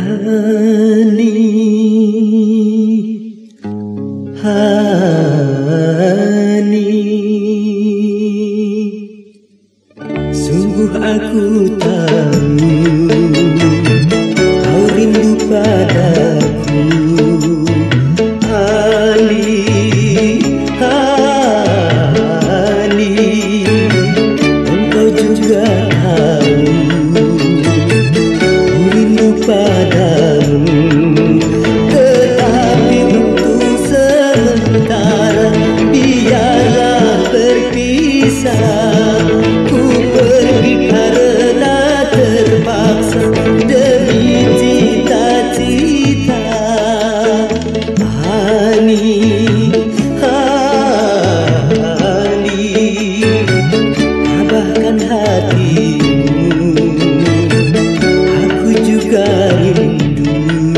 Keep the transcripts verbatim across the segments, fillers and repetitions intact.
Hani, Hani, sungguh aku tahu kau rindu padaku. Hani, Hani, engkau juga tahu ku rindu padamu. Tetapi untuk sementara biarlah berpisah. Ku pergi karena terpaksa demi cita-cita. Hani, Hani, tabahkan hatimu, aku juga rindu.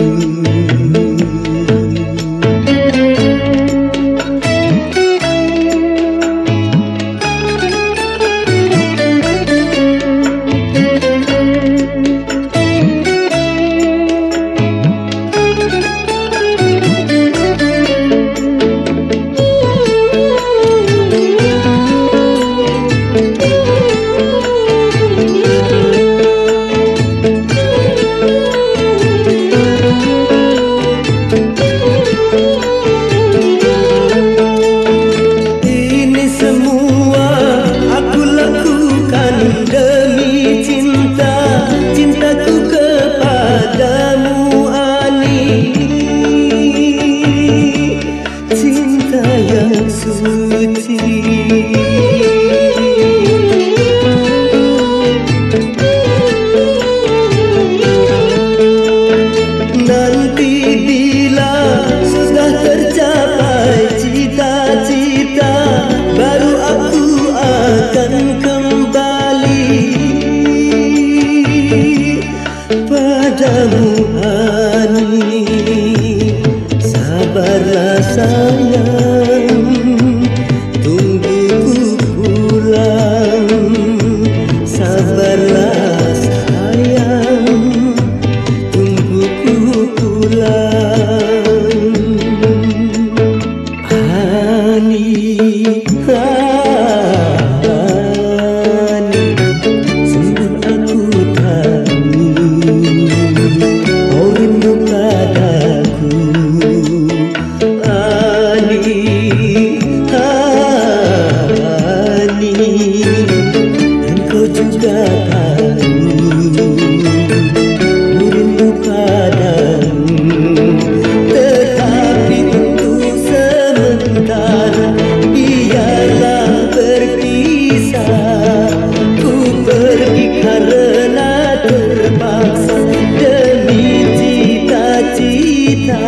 Demi cinta, cintaku kepadamu Ani, cinta yang suci. Nanti bila sudah tercapai cita-cita, baru aku akan kembali padamu Hani. Sabarlah sayang, tunggu ku pulang. Sabarlah sayang, tunggu ku pulang. Hani, Hani, sungguh aku tahu kau rindu padaku. Hani, Hani, engkau juga tahu ku rindu padamu. Tetapi untuk sementara biarlah berpisah. Ku pergi karena terpaksa demi cita-cita.